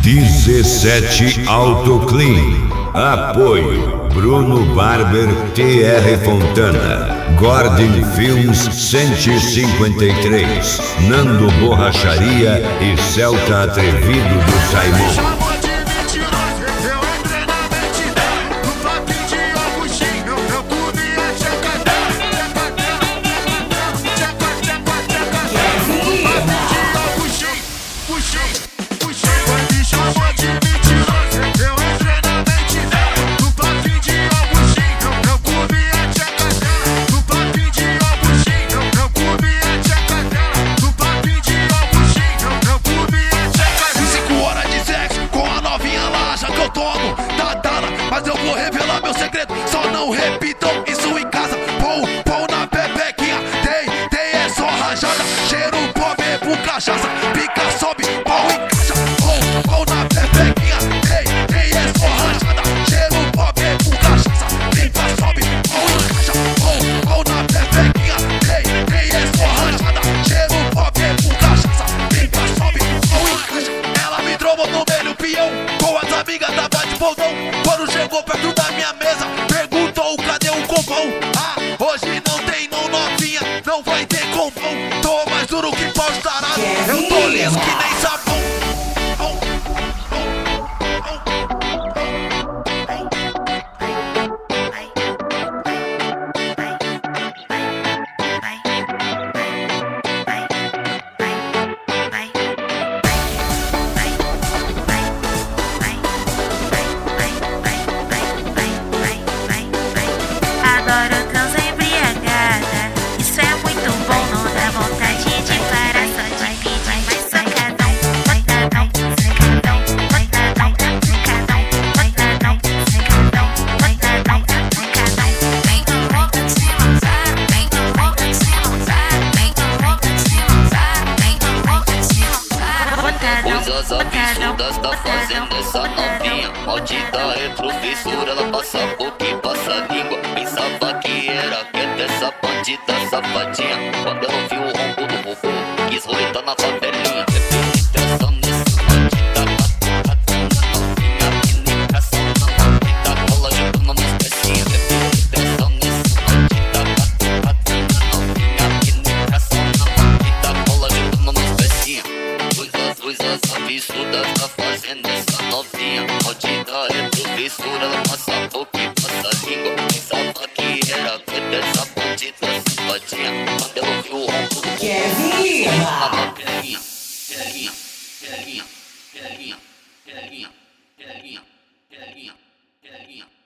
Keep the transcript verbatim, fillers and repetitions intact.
dezessete Auto Clean. Apoio Bruno Barber, T R Fontana, Gordon Films cento e cinquenta e três, Nando Borracharia e Celta Atrevido do Saimon. Mas eu vou revelar meu segredo, só não repitam isso em casa. Pão, pão na pepequinha, tem, tem é só rajada. Cheiro, pó, bebo, cachaça, pica, sobe, pau em caixa. Pão, pão na pepequinha, tem, tem é só rajada. Cheiro, pó, bebo, cachaça, pica, sobe, pau em caixa. Pão, pão na pepequinha, tem, tem é só rajada. Cheiro, pó, bebo, cachaça, pica, sobe, pau em caixa. Ela me trombou no meio peão, com as amigas da bate pousão. Quando chegou perto da minha mesa, perguntou cadê o compão. Ah, hoje não tem não novinha, não vai ter compão. Tô mais duro que pau estarado, eu tô liso que nem sabão. Adoro transa embriagada, isso é muito bom, não dá vontade de parar. Só de pedir mais sacadão, sacadão, sacadão, sacadão, sacadão, sacadão, sacadão, sacadão, sacadão. Vem com vontade de se lançar, vem com vontade de se lançar, vem com vontade de se lançar, vem com vontade de se lançar. Coisas absurdas tá fazendo essa novinha. Maldita retrofissura, ela passa a boca e passa a língua. Pensava que era quieta essa bandida safadinha. Quando ela viu o rombo do vovô, quis roletar na favelinha. Penetração nessa bandida, batata na novinha. Penetração na bandida, cola jogando nas pecinhas. Penetração nessa bandida, batata na novinha. Penetração na bandida, cola jogando nas pecinhas. Coisas, coisas absurdas tá fazendo essa novinha. Maldita retrofissura, ela passa a boca e passa a língua. Pensava que era quieta essa bandida safadinha. Quando ela viu o rombo do Kevin na pelinha, pelinha, pelinha, pelinha, pelinha, pelinha, pelinha, pelinha.